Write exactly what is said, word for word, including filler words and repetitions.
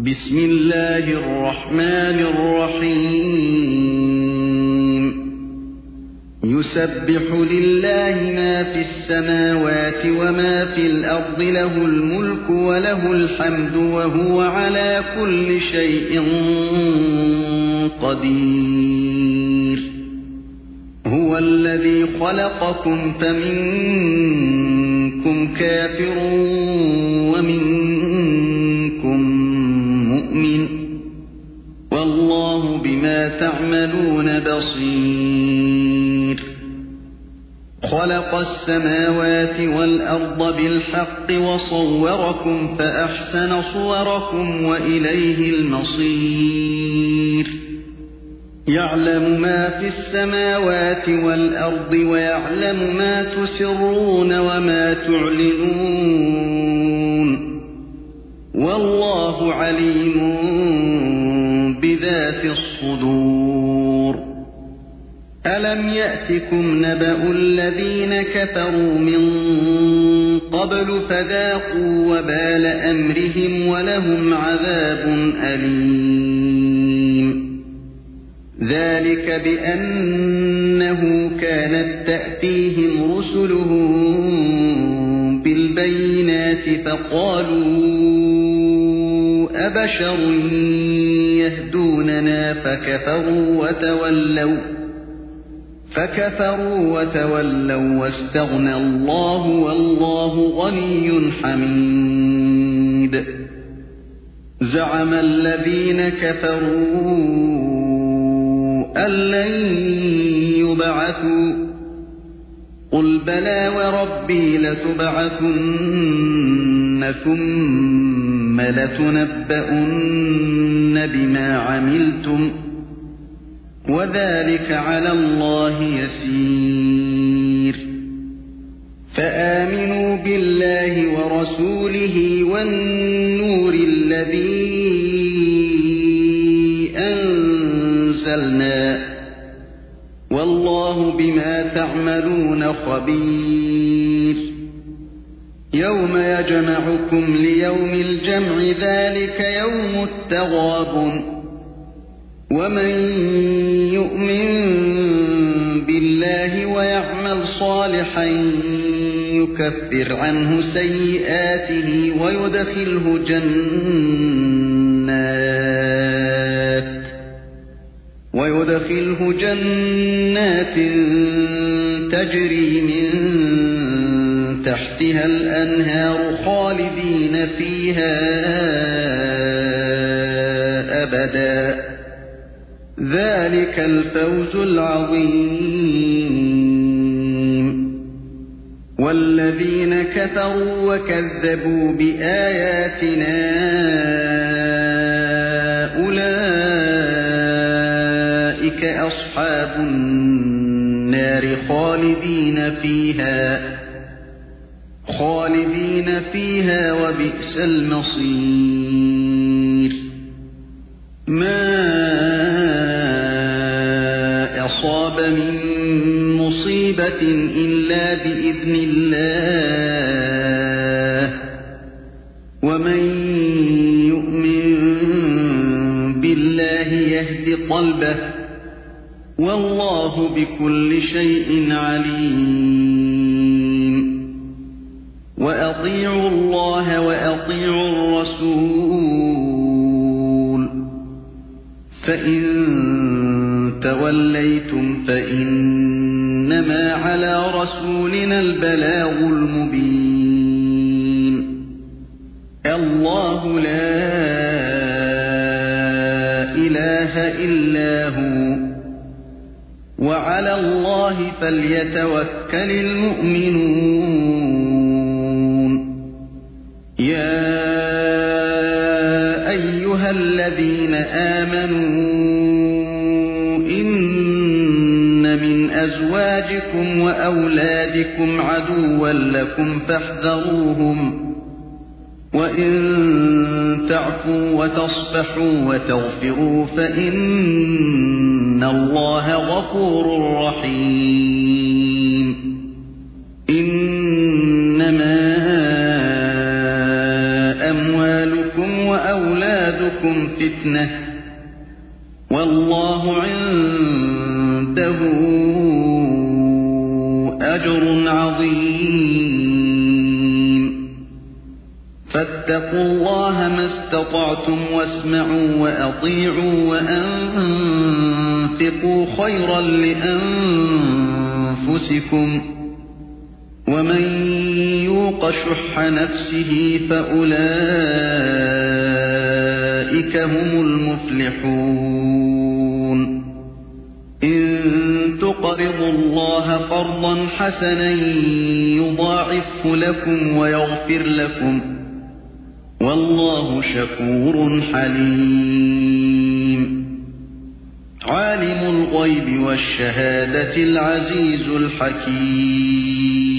بسم الله الرحمن الرحيم يسبح لله ما في السماوات وما في الأرض له الملك وله الحمد وهو على كل شيء قدير هو الذي خلقكم فمنكم كافر ومنكم مؤمن والله بما تعملون بصير خلق السماوات والأرض بالحق وصوركم فأحسن صوركم وإليه المصير يعلم ما في السماوات والأرض ويعلم ما تسرون وما تعلنون والله عليم بذات الصدور ألم يأتكم نبأ الذين كفروا من قبل فذاقوا وبال أمرهم ولهم عذاب أليم ذلك بأنه كانت تأتيهم رسلهم بالبينات فقالوا أبشر يهدوننا فكفروا وتولوا فكفروا وتولوا واستغنى الله والله غني حميد زعم الذين كفروا أن لن يبعثوا قل بلى وربي لتبعثن ثم لتنبؤن بما عملتم وذلك على الله يسير فآمنوا بالله ورسوله والنور الذي أنزلنا والله بما تعملون خبير يوم يجمعكم ليوم الجمع ذلك يوم التغابن ومن يؤمن بالله ويعمل صالحا يكفر عنه سيئاته ويدخله جنات ويدخله جنات تجري من تحتها الأنهار خالدين فيها أبدا ذلك الفوز العظيم والذين كفروا وكذبوا بآياتنا أولئك أصحاب النار خالدين فيها خالدين فيها وبئس المصير ما أصاب من مصيبة إلا بإذن الله ومن يؤمن بالله يهد قلبه والله بكل شيء عليم وأطيعوا الله وأطيعوا الرسول فإن توليتم فإنما على رسولنا البلاغ المبين الله لا إله إلا هو وعلى الله فليتوكل المؤمنون يا أيها الذين آمنوا أزواجكم وأولادكم عدوا لكم فاحذروهم وإن تعفوا وتصفحوا وتغفروا فإن الله غفور رحيم إنما أموالكم وأولادكم فتنة والله عنده أجر عظيم فاتقوا الله ما استطعتم واسمعوا وأطيعوا وأنفقوا خيرا لأنفسكم ومن يوق شح نفسه فأولئك هم المفلحون إن تقرضوا الله قرضا حسنا يضاعفه لكم ويغفر لكم والله شكور حليم عالم الغيب والشهادة العزيز الحكيم